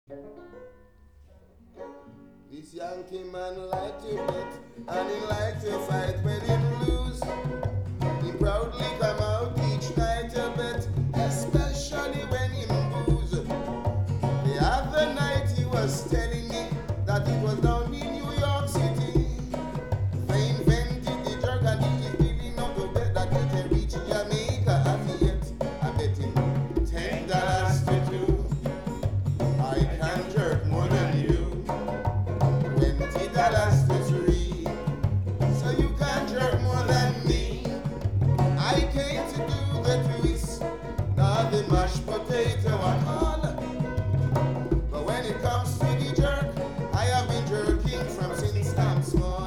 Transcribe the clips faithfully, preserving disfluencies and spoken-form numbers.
This Yankee man like to bet and he like to fight when him lose. He proudly come out each night to bet, especially when him booze. The other night he was telling me that it was down in New York City. They invented the drug and he is giving up to bet that he can reach Jamaica. And yet I bet him ten dollars to two. I can jerk more than you. Twenty dollars to three. So you can jerk more than me. I came to do the twist, not the mashed potato at all. But when it comes to the jerk, I have been jerking from since I'm small.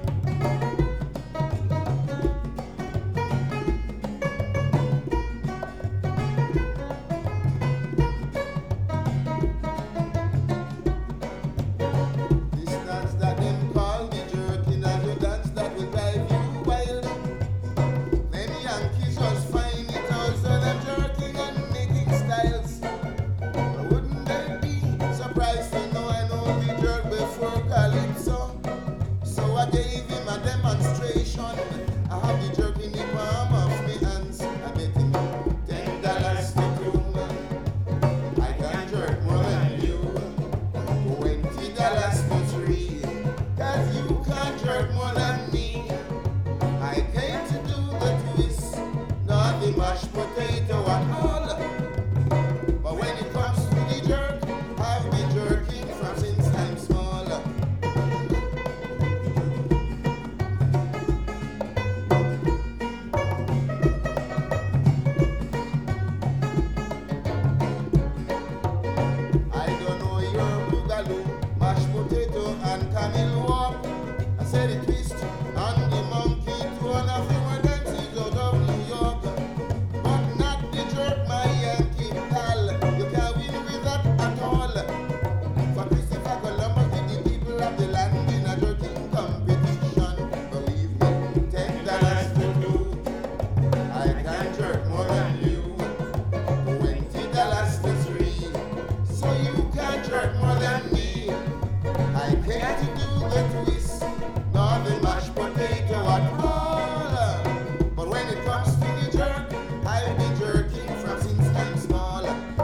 This dance that them call the jerking and the dance that will drive you wild. Them Yankees just find it out, so them jerking and making styles. But wouldn't they be surprised to know I know the jerk before Calypso? So I gave him a demonstration. I have the jerk in the palm of me hands. I bet him ten dollars to two. I can jerk more than you. Twenty dollars to three. Cause you can jerk more than me. I came to do the twist, not the mashed potato at all. But when it comes to the jerk, I've been jerking from since I'm small. I don't know your boogaloo, mashed potato and camel walk. I said it twist and the monkey to one of your dances out of New York. But not the jerk, my Yankee pal. You can't win with that at all. For Christopher Columbus did the people of the land in a jerking competition. Believe me, ten dollars to two. I can jerk more than you. Twenty dollars to three. So you can jerk more than me. I came to do the twist, not the mashed potato at all. But when it comes to the jerk, I've been jerking from since I'm small.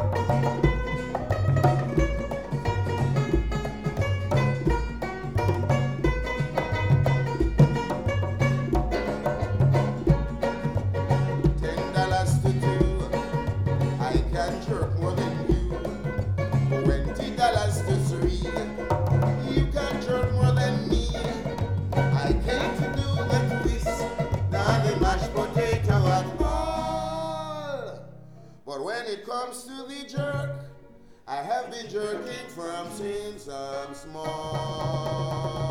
Ten dollars to two. I can jerk more than you. Twenty dollars to three. You can jerk more than me. I came to do the twist, not the mashed potato at all. But when it comes to the jerk, I have been jerking from since I'm small.